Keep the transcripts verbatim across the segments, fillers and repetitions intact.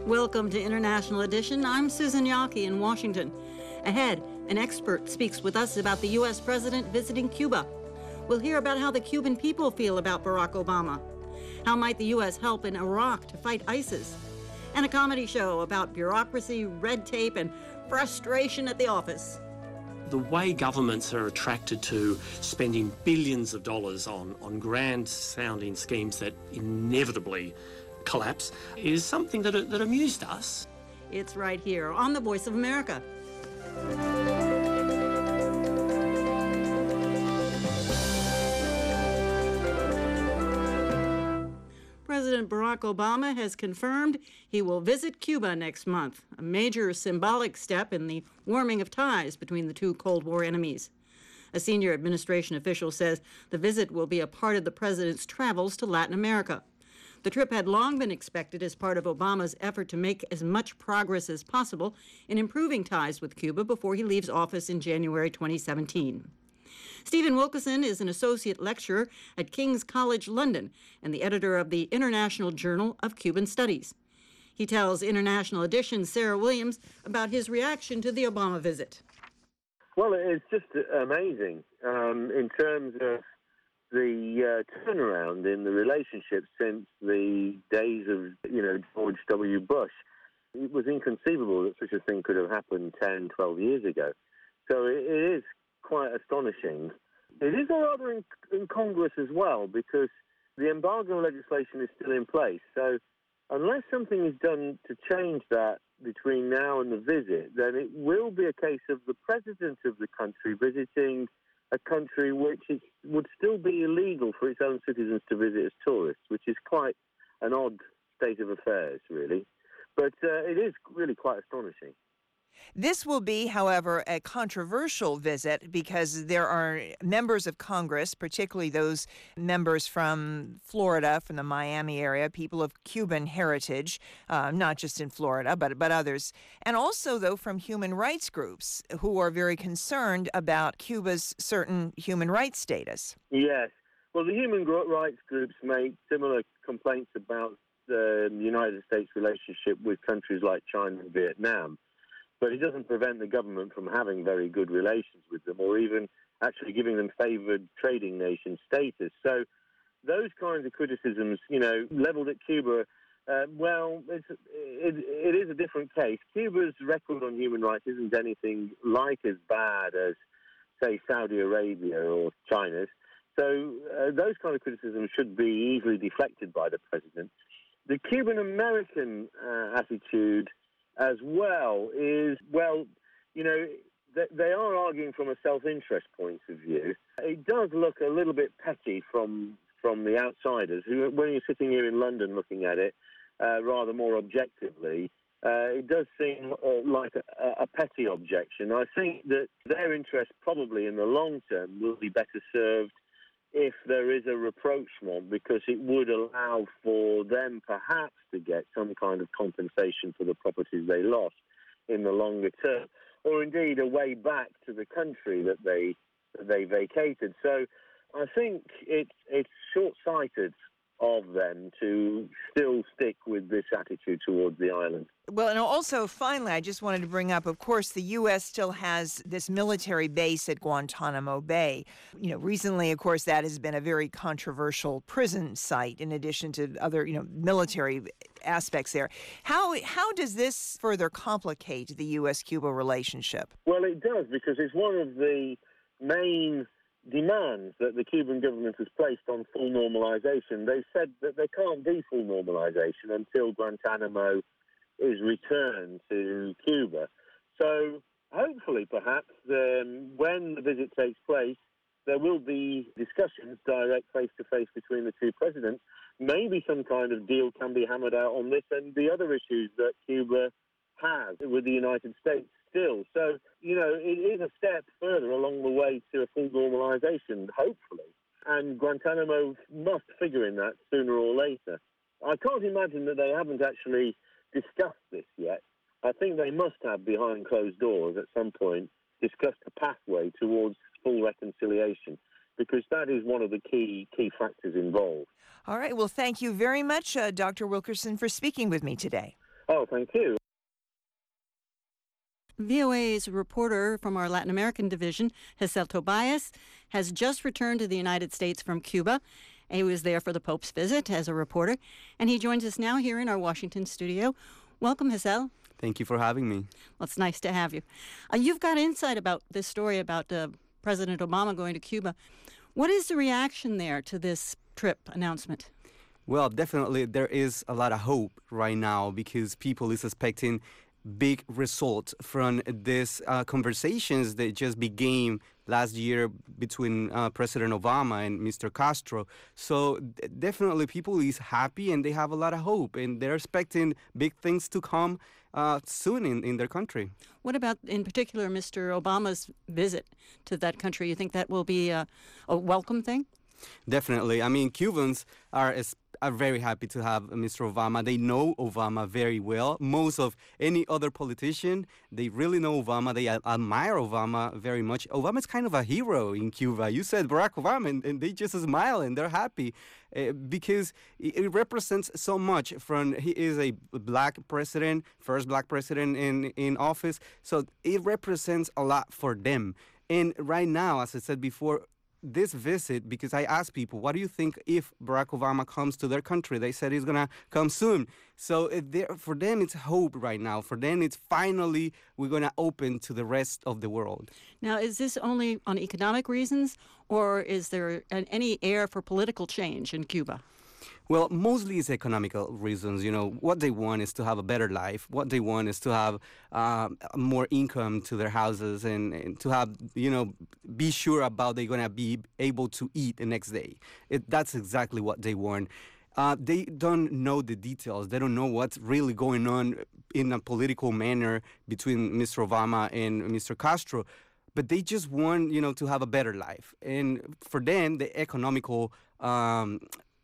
Welcome to International Edition. I'm Susan Yaki in Washington. Ahead, an expert speaks with us about the U S president visiting Cuba. We'll hear about how the Cuban people feel about Barack Obama. How might the U S help in Iraq to fight ISIS? And a comedy show about bureaucracy, red tape, and frustration at the office. The way governments are attracted to spending billions of dollars on, on grand-sounding schemes that inevitably collapse is something that, that amused us. It's right here on The Voice of America. President Barack Obama has confirmed he will visit Cuba next month, a major symbolic step in the warming of ties between the two Cold War enemies. A senior administration official says the visit will be a part of the president's travels to Latin America. The trip had long been expected as part of Obama's effort to make as much progress as possible in improving ties with Cuba before he leaves office in January twenty seventeen. Stephen Wilkeson is an associate lecturer at King's College London and the editor of the International Journal of Cuban Studies. He tells International Edition's Sarah Williams about his reaction to the Obama visit. Well, it's just amazing um, in terms of the uh, turnaround in the relationship since the days of, you know, George W. Bush. It was inconceivable that such a thing could have happened ten, twelve years ago. So it, it is quite astonishing. It is rather in, incongruous as well because the embargo legislation is still in place. So unless something is done to change that between now and the visit, then it will be a case of the president of the country visiting a country which is, would still be illegal for its own citizens to visit as tourists, which is quite an odd state of affairs, really. But uh, it is really quite astonishing. This will be, however, a controversial visit because there are members of Congress, particularly those members from Florida, from the Miami area, people of Cuban heritage, uh, not just in Florida, but, but others, and also, though, from human rights groups who are very concerned about Cuba's certain human rights status. Yes. Well, the human rights groups make similar complaints about the United States relationship with countries like China and Vietnam. But it doesn't prevent the government from having very good relations with them or even actually giving them favored trading nation status. So those kinds of criticisms, you know, leveled at Cuba, uh, well, it's, it, it is a different case. Cuba's record on human rights isn't anything like as bad as, say, Saudi Arabia or China's. So uh, those kind of criticisms should be easily deflected by the president. The Cuban-American uh, attitude as well is, well, you know, they are arguing from a self-interest point of view. It does look a little bit petty from from the outsiders, who, when you're sitting here in London looking at it uh, rather more objectively, uh, it does seem uh, like a, a petty objection. I think that their interest probably in the long term will be better served if there is a rapprochement, because it would allow for them perhaps to get some kind of compensation for the properties they lost in the longer term, or indeed a way back to the country that they that they vacated. So I think it's it's short-sighted of them to still stick with this attitude towards the island. Well, and also, finally, I just wanted to bring up, of course, the U S still has this military base at Guantanamo Bay. You know, recently, of course, that has been a very controversial prison site in addition to other, you know, military aspects there. How how does this further complicate the U S Cuba relationship? Well, it does, because it's one of the main demands that the Cuban government has placed on full normalization. They said that there can't be full normalization until Guantanamo is returned to Cuba. So hopefully, perhaps, um, when the visit takes place, there will be discussions, direct face-to-face between the two presidents. Maybe some kind of deal can be hammered out on this and the other issues that Cuba has with the United States still. So, you know, it is a step further along the way to a full normalization, hopefully. And Guantanamo must figure in that sooner or later. I can't imagine that they haven't actually discussed this yet. I think they must have, behind closed doors at some point, discussed a pathway towards full reconciliation, because that is one of the key key factors involved. All right. Well, thank you very much, uh, Doctor Wilkeson, for speaking with me today. Oh, thank you. V O A's reporter from our Latin American division, Giselle Tobias, has just returned to the United States from Cuba. He was there for the Pope's visit as a reporter, and he joins us now here in our Washington studio. Welcome, Giselle. Thank you for having me. Well, it's nice to have you. Uh, you've got insight about this story about uh, President Obama going to Cuba. What is the reaction there to this trip announcement? Well, definitely there is a lot of hope right now because people is expecting big results from these uh, conversations that just began last year between uh, President Obama and Mister Castro. So d- definitely people is happy and they have a lot of hope and they're expecting big things to come uh, soon in, in their country. What about, in particular, Mister Obama's visit to that country? You think that will be a, a welcome thing? Definitely. I mean, Cubans are es- are very happy to have Mister Obama. They know Obama very well. Most of any other politician, they really know Obama. They ad- admire Obama very much. Obama's kind of a hero in Cuba. You said Barack Obama, and, and they just smile and they're happy uh, because it, it represents so much. From he is a black president, first black president in, in office. So it represents a lot for them. And right now, as I said before, this visit, because I asked people, what do you think if Barack Obama comes to their country? They said he's going to come soon. So uh, for them, it's hope right now. For them, it's finally we're going to open to the rest of the world. Now, is this only on economic reasons, or is there an, any air for political change in Cuba? Well, mostly it's economical reasons. You know, what they want is to have a better life. What they want is to have uh, more income to their houses and, and to have, you know, be sure about they're going to be able to eat the next day. It, that's exactly what they want. Uh, they don't know the details. They don't know what's really going on in a political manner between Mister Obama and Mister Castro. But they just want, you know, to have a better life. And for them, the economical um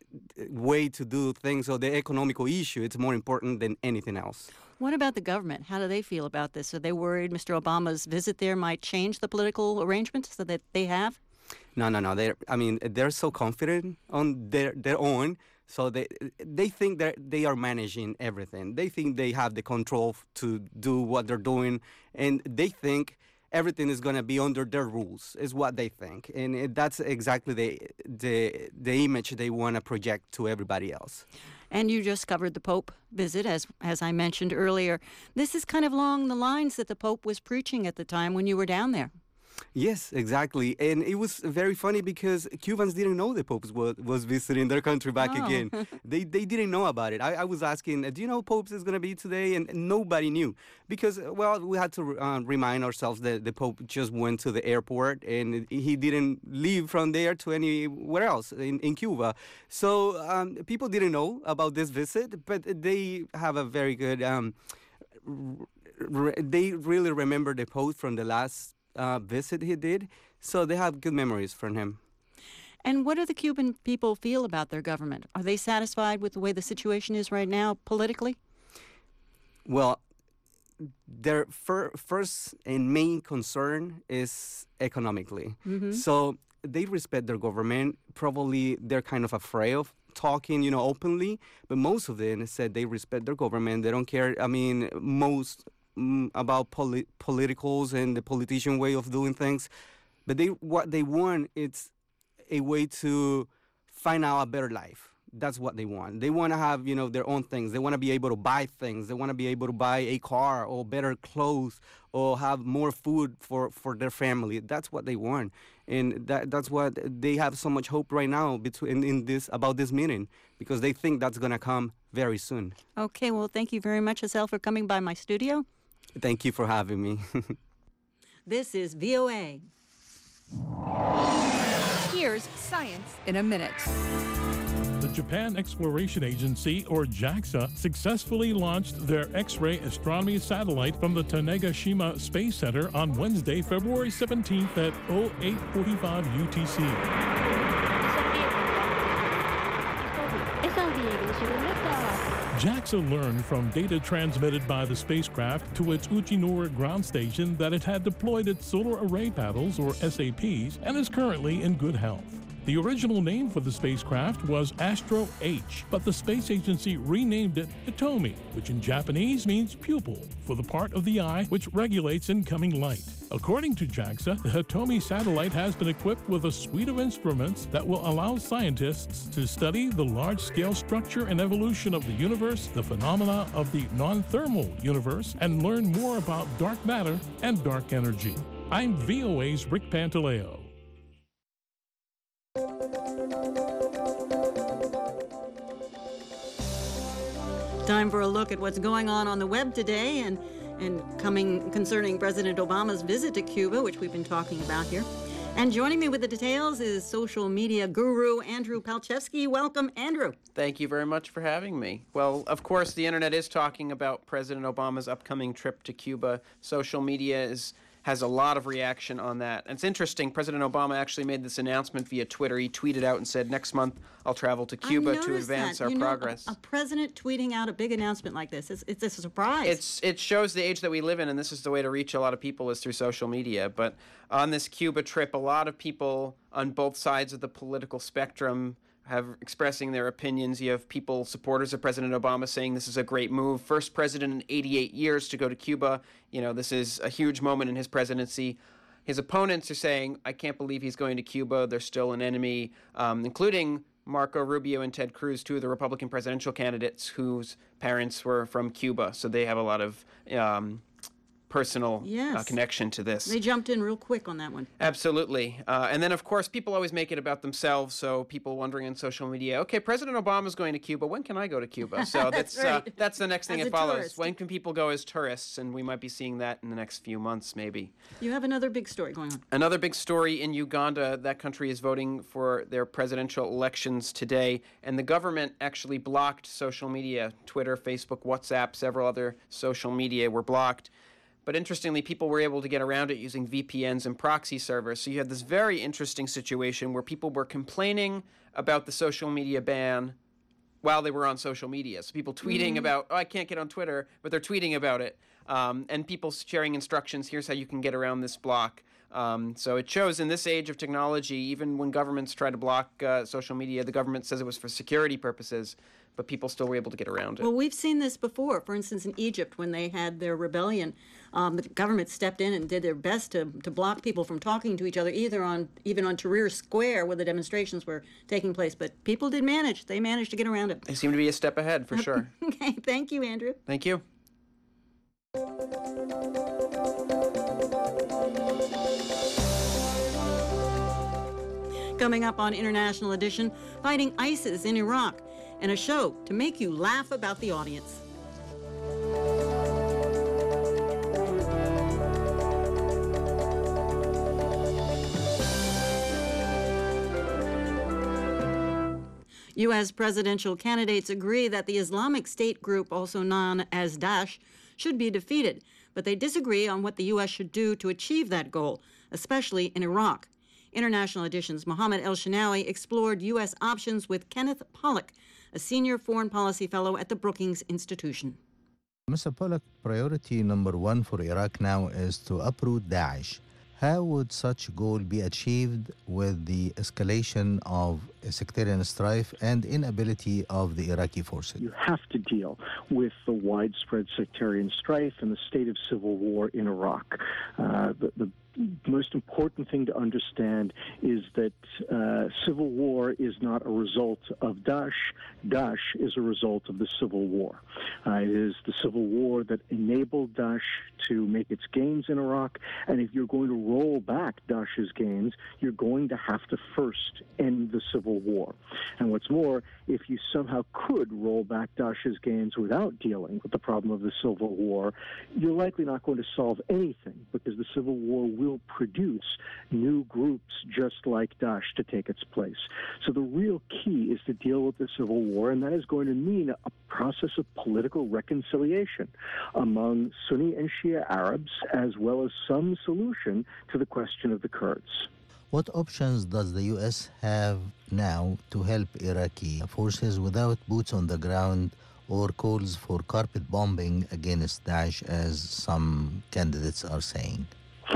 way to do things, or the economical issue, it's more important than anything else. What about the government? How do they feel about this? Are they worried Mister Obama's visit there might change the political arrangements that they have? No, no, no. They're, I mean, they're so confident on their, their own, so they they think that they are managing everything. They think they have the control to do what they're doing, and they think everything is going to be under their rules, is what they think. And it, that's exactly the, the the image they want to project to everybody else. And you just covered the Pope visit, as as I mentioned earlier. This is kind of along the lines that the Pope was preaching at the time when you were down there. Yes, exactly. And it was very funny because Cubans didn't know the Pope was, was visiting their country back Oh. again. They they didn't know about it. I, I was asking, do you know Pope is going to be today? And nobody knew because, well, we had to uh, remind ourselves that the Pope just went to the airport and he didn't leave from there to anywhere else in, in Cuba. So um, people didn't know about this visit, but they have a very good, um, r- r- they really remember the Pope from the last Uh, visit he did, so they have good memories from him. And what do the Cuban people feel about their government? Are they satisfied with the way the situation is right now politically? Well, their fir- first and main concern is economically. So they respect their government. Probably they're kind of afraid of talking, you know, openly, but most of them said they respect their government. They don't care. I mean, most mm, about poli- politicals and the politician way of doing things, but they what they want is a way to find out a better life. That's what they want. They want to have, you know, their own things. They want to be able to buy things. They want to be able to buy a car or better clothes or have more food for, for their family. That's what they want. And that that's what they have so much hope right now between in this about this meeting, because they think that's going to come very soon. Okay, well, thank you very much, Giselle, for coming by my studio. Thank you for having me. This is V O A. Here's Science in a Minute. The Japan Exploration Agency, or JAXA, successfully launched their X-ray astronomy satellite from the Tanegashima Space Center on Wednesday, February seventeenth at oh eight forty-five U T C. JAXA learned from data transmitted by the spacecraft to its Uchinura ground station that it had deployed its solar array panels, or S A Ps, and is currently in good health. The original name for the spacecraft was Astro H, but the space agency renamed it Hitomi, which in Japanese means pupil, for the part of the eye which regulates incoming light. According to JAXA, the Hitomi satellite has been equipped with a suite of instruments that will allow scientists to study the large-scale structure and evolution of the universe, the phenomena of the non-thermal universe, and learn more about dark matter and dark energy. I'm V O A's Rick Pantaleo. Time for a look at what's going on on the web today and, and coming concerning President Obama's visit to Cuba, which we've been talking about here. And joining me with the details is social media guru Andrew Palchevsky. Welcome, Andrew. Thank you very much for having me. Well, of course, the internet is talking about President Obama's upcoming trip to Cuba. Social media is has a lot of reaction on that. And it's interesting, President Obama actually made this announcement via Twitter. He tweeted out and said, next month I'll travel to Cuba to advance that. our you know, progress. A, a president tweeting out a big announcement like this, it's, it's a surprise. It's It shows the age that we live in, and this is the way to reach a lot of people is through social media. But on this Cuba trip, a lot of people on both sides of the political spectrum have expressing their opinions. You have people, supporters of President Obama, saying this is a great move. First president in eighty-eight years to go to Cuba. You know, this is a huge moment in his presidency. His opponents are saying, I can't believe he's going to Cuba. They're still an enemy, um, including Marco Rubio and Ted Cruz, two of the Republican presidential candidates whose parents were from Cuba. So they have a lot of um, personal yes. uh, connection to this. They jumped in real quick on that one. Absolutely. Uh, and then, of course, people always make it about themselves. So people wondering on social media, okay, President Obama's going to Cuba. When can I go to Cuba? So that's that's right. uh, that's the next thing As that a follows. tourist. When can people go as tourists? And we might be seeing that in the next few months, maybe. You have another big story going on. Another big story in Uganda. That country is voting for their presidential elections today. And the government actually blocked social media. Twitter, Facebook, WhatsApp, several other social media were blocked. But interestingly, people were able to get around it using V P Ns and proxy servers. So you had this very interesting situation where people were complaining about the social media ban while they were on social media. So people tweeting mm-hmm. about, oh, I can't get on Twitter, but they're tweeting about it. Um, and people sharing instructions, here's how you can get around this block. Um, so it shows in this age of technology, even when governments try to block uh, social media, the government says it was for security purposes, but people still were able to get around it. Well, we've seen this before. For instance, in Egypt, when they had their rebellion, um, the government stepped in and did their best to, to block people from talking to each other, either on even on Tahrir Square where the demonstrations were taking place. But people did manage. They managed to get around it. They seem to be a step ahead, for sure. Okay, thank you, Andrew. Thank you. Coming up on International Edition, fighting ISIS in Iraq, and a show to make you laugh about the audience. U S presidential candidates agree that the Islamic State group, also known as Daesh, should be defeated, but they disagree on what the U S should do to achieve that goal, especially in Iraq. International Edition's Mohammed El-Shinawi explored U S options with Kenneth Pollock, a senior foreign policy fellow at the Brookings Institution. Mister Pollock, priority number one for Iraq now is to uproot Daesh. How would such goal be achieved with the escalation of sectarian strife and inability of the Iraqi forces? You have to deal with the widespread sectarian strife and the state of civil war in Iraq. Uh, the, the most important thing to understand is that uh, civil war is not a result of Daesh. Daesh is a result of the civil war. Uh, it is the civil war that enabled Daesh to make its gains in Iraq, and if you're going to roll back Daesh's gains, you're going to have to first end the civil war. And what's more, if you somehow could roll back Daesh's gains without dealing with the problem of the civil war, you're likely not going to solve anything, because the civil war will produce new groups just like Daesh to take its place. So the real key is to deal with the civil war, and that is going to mean a process of political reconciliation among Sunni and Shia Arabs, as well as some solution to the question of the Kurds. What options does the U S have now to help Iraqi forces without boots on the ground or calls for carpet bombing against Daesh, as some candidates are saying? First,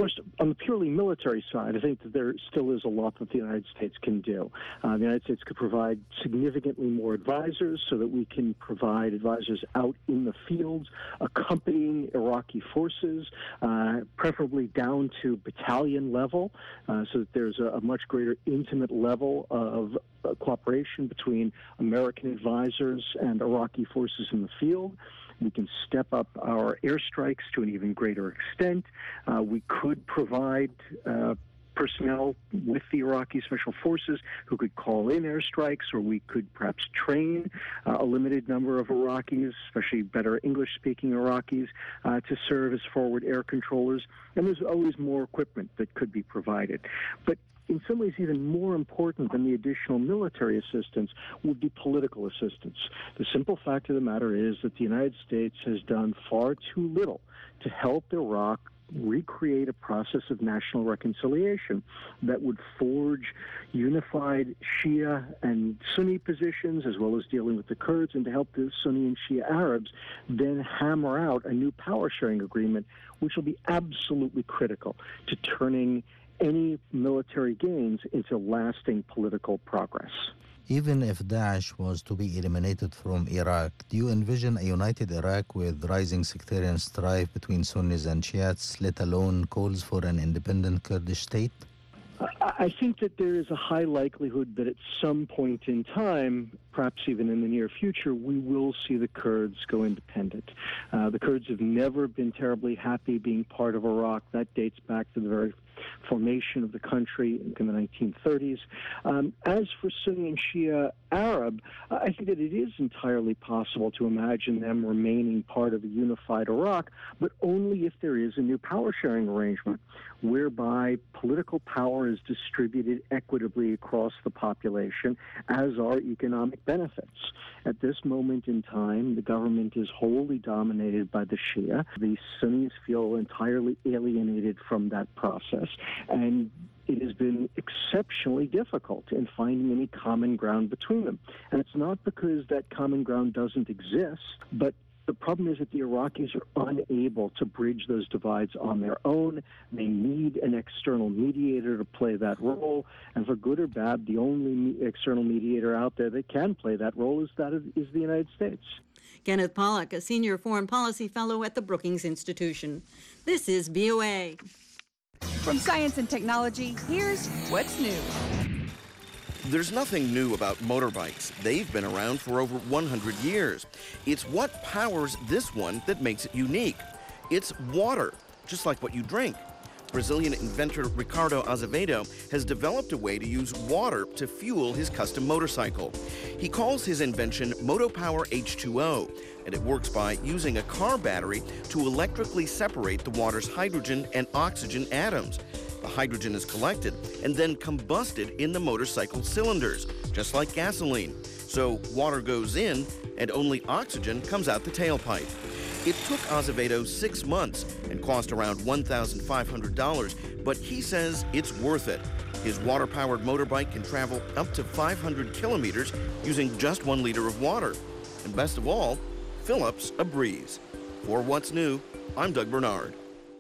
On the purely military side, I think that there still is a lot that the United States can do. Uh, the United States could provide significantly more advisors so that we can provide advisors out in the fields, accompanying Iraqi forces, uh, preferably down to battalion level, uh, so that there's a, a much greater intimate level of uh, cooperation between American advisors and Iraqi forces in the field. We can step up our airstrikes to an even greater extent. Uh, we could provide uh, personnel with the Iraqi Special Forces who could call in airstrikes, or we could perhaps train uh, a limited number of Iraqis, especially better English-speaking Iraqis, uh, to serve as forward air controllers. And there's always more equipment that could be provided. But in some ways, even more important than the additional military assistance would be political assistance. The simple fact of the matter is that the United States has done far too little to help Iraq recreate a process of national reconciliation that would forge unified Shia and Sunni positions, as well as dealing with the Kurds, and to help the Sunni and Shia Arabs then hammer out a new power-sharing agreement, which will be absolutely critical to turning any military gains into lasting political progress. Even if Daesh was to be eliminated from Iraq, do you envision a united Iraq with rising sectarian strife between Sunnis and Shiites, let alone calls for an independent Kurdish state? I think that there is a high likelihood that at some point in time, perhaps even in the near future, we will see the Kurds go independent. Uh, the Kurds have never been terribly happy being part of Iraq. That dates back to the very formation of the country in the nineteen thirties. Um, as for Sunni and Shia Arab, I think that it is entirely possible to imagine them remaining part of a unified Iraq, but only if there is a new power-sharing arrangement whereby political power is distributed equitably across the population, as are economic benefits. At this moment in time, the government is wholly dominated by the Shia. The Sunnis feel entirely alienated from that process, and it has been exceptionally difficult in finding any common ground between them. And it's not because that common ground doesn't exist, but the problem is that the Iraqis are unable to bridge those divides on their own. They need an external mediator to play that role. And for good or bad, the only me- external mediator out there that can play that role is that of, is the United States. Kenneth Pollack, a senior foreign policy fellow at the Brookings Institution. This is V O A. From science and technology, here's what's new. There's nothing new about motorbikes. They've been around for over one hundred years. It's what powers this one that makes it unique. It's water, just like what you drink. Brazilian inventor Ricardo Azevedo has developed a way to use water to fuel his custom motorcycle. He calls his invention MotoPower H two O, and it works by using a car battery to electrically separate the water's hydrogen and oxygen atoms. The hydrogen is collected and then combusted in the motorcycle cylinders, just like gasoline. So water goes in and only oxygen comes out the tailpipe. It took Azevedo six months and cost around one thousand five hundred dollars, but he says it's worth it. His water-powered motorbike can travel up to five hundred kilometers using just one liter of water. And best of all, fill-up's a breeze. For What's New, I'm Doug Bernard.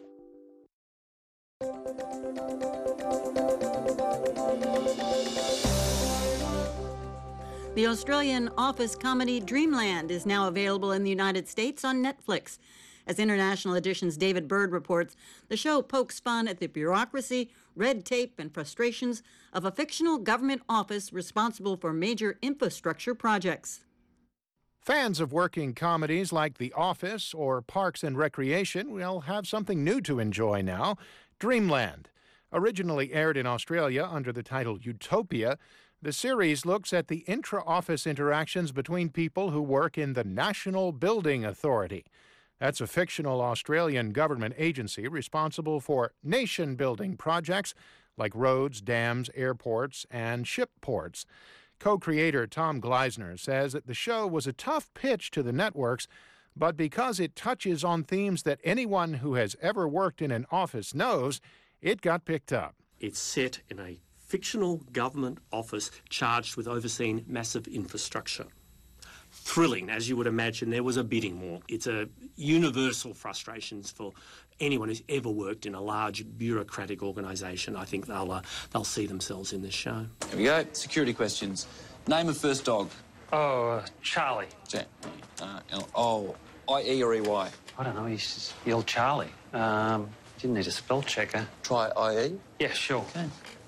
The Australian office comedy Dreamland is now available in the United States on Netflix. As International Edition's David Bird reports, the show pokes fun at the bureaucracy, red tape, and frustrations of a fictional government office responsible for major infrastructure projects. Fans of working comedies like The Office or Parks and Recreation will have something new to enjoy now, Dreamland. Originally aired in Australia under the title Utopia, the series looks at the intra-office interactions between people who work in the National Building Authority. That's a fictional Australian government agency responsible for nation-building projects like roads, dams, airports, and ship ports. Co-creator Tom Gleisner says that the show was a tough pitch to the networks, but because it touches on themes that anyone who has ever worked in an office knows, it got picked up. It's set in a fictional government office charged with overseeing massive infrastructure. thrilling, as you would imagine. There was a bidding war. It's a universal frustrations for anyone who's ever worked in a large bureaucratic organisation. I think they'll uh, they'll see themselves in this show. Here we go. Security questions. Name of first dog. Oh, uh, Charlie. J- uh, L- oh, I E or E Y? I don't know. He's just the old Charlie. Um, didn't need a spell checker. Try I E? Yeah, sure. Okay.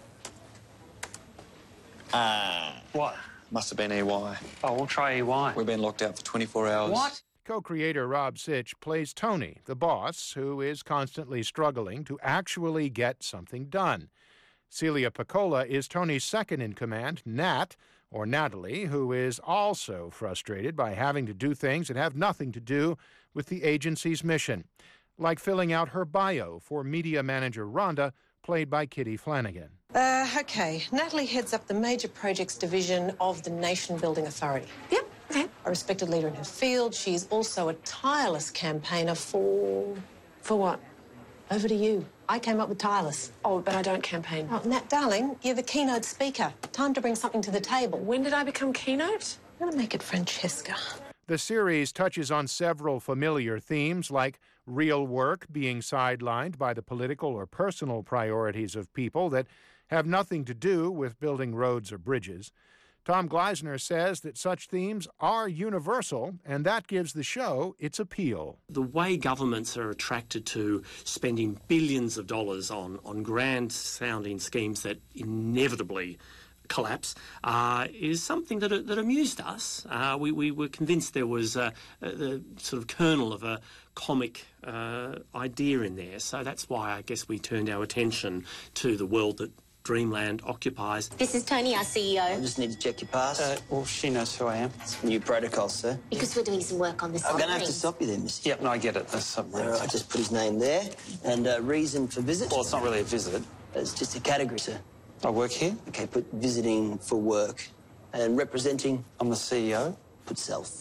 Ah. What? Must have been E Y. Oh, we'll try E Y. We've been locked out for twenty-four hours. What? Co-creator Rob Sitch plays Tony, the boss, who is constantly struggling to actually get something done. Celia Piccola is Tony's second-in-command, Nat, or Natalie, who is also frustrated by having to do things that have nothing to do with the agency's mission, like filling out her bio for media manager Rhonda, played by Kitty Flanagan. Uh, okay, Natalie heads up the Major Projects Division of the Nation Building Authority. Yep, okay. A respected leader in her field, she's also a tireless campaigner for... For what? Over to you. I came up with tireless. Oh, but I don't campaign. Oh, Nat, darling, you're the keynote speaker. Time to bring something to the table. When did I become keynote? I'm gonna make it Francesca. The series touches on several familiar themes, like real work being sidelined by the political or personal priorities of people that have nothing to do with building roads or bridges. Tom Gleisner says that such themes are universal, and that gives the show its appeal. The way governments are attracted to spending billions of dollars on, on grand-sounding schemes that inevitably collapse uh, is something that, that amused us. Uh, we, we were convinced there was uh, the sort of kernel of a comic uh, idea in there, so that's why I guess we turned our attention to the world that Dreamland occupies. This is Tony, our C E O. I just need to check your pass. Uh, well, she knows who I am. It's new protocol, sir. Because we're doing some work on this. I'm going to have to stop you there, mister. Yep, no, I get it. That's something. All right, just put his name there. And uh, reason for visit? Well, it's not really a visit. It's just a category, sir. I work here. Okay, put visiting for work. And representing? I'm the C E O. Put self.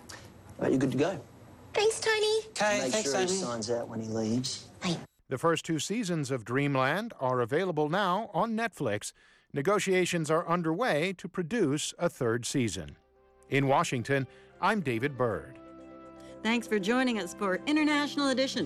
All right, you're good to go. Thanks, Tony. Okay, Make thanks, sure he Amy. signs out when he leaves. Bye. The first two seasons of Dreamland are available now on Netflix. Negotiations are underway to produce a third season. In Washington, I'm David Bird. Thanks for joining us for International Edition.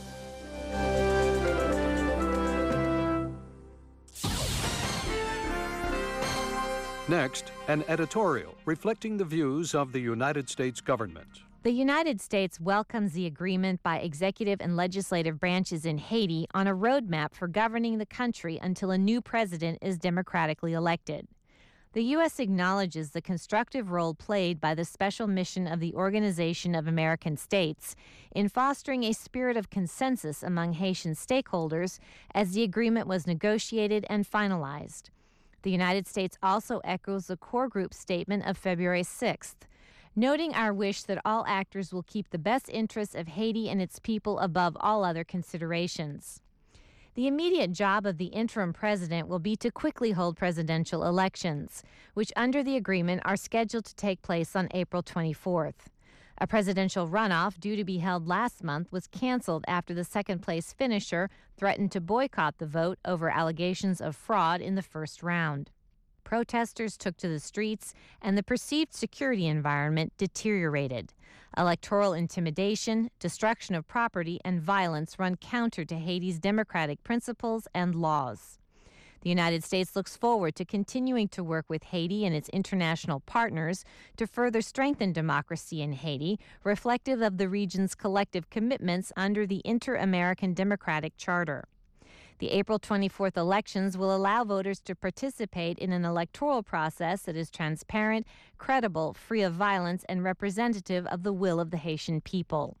Next, an editorial reflecting the views of the United States government. The United States welcomes the agreement by executive and legislative branches in Haiti on a roadmap for governing the country until a new president is democratically elected. The U S acknowledges the constructive role played by the special mission of the Organization of American States in fostering a spirit of consensus among Haitian stakeholders as the agreement was negotiated and finalized. The United States also echoes the core group statement of February sixth, noting our wish that all actors will keep the best interests of Haiti and its people above all other considerations. The immediate job of the interim president will be to quickly hold presidential elections, which under the agreement are scheduled to take place on April twenty-fourth. A presidential runoff due to be held last month was canceled after the second-place finisher threatened to boycott the vote over allegations of fraud in the first round. Protesters took to the streets, and the perceived security environment deteriorated. Electoral intimidation, destruction of property, and violence run counter to Haiti's democratic principles and laws. The United States looks forward to continuing to work with Haiti and its international partners to further strengthen democracy in Haiti, reflective of the region's collective commitments under the Inter-American Democratic Charter. The April twenty-fourth elections will allow voters to participate in an electoral process that is transparent, credible, free of violence, and representative of the will of the Haitian people.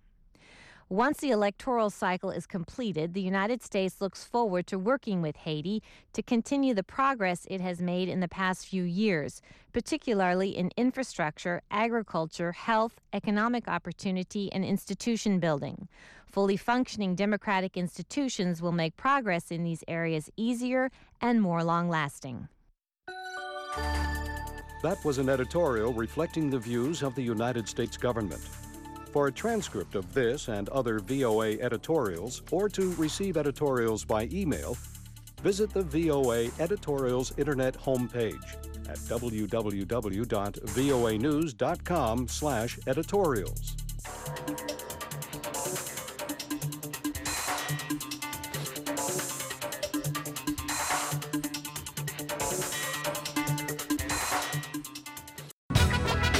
Once the electoral cycle is completed, the United States looks forward to working with Haiti to continue the progress it has made in the past few years, particularly in infrastructure, agriculture, health, economic opportunity, and institution building. Fully functioning democratic institutions will make progress in these areas easier and more long-lasting. That was an editorial reflecting the views of the United States government. For a transcript of this and other V O A editorials, or to receive editorials by email, visit the V O A Editorials Internet homepage at w w w dot voa news dot com slash editorials.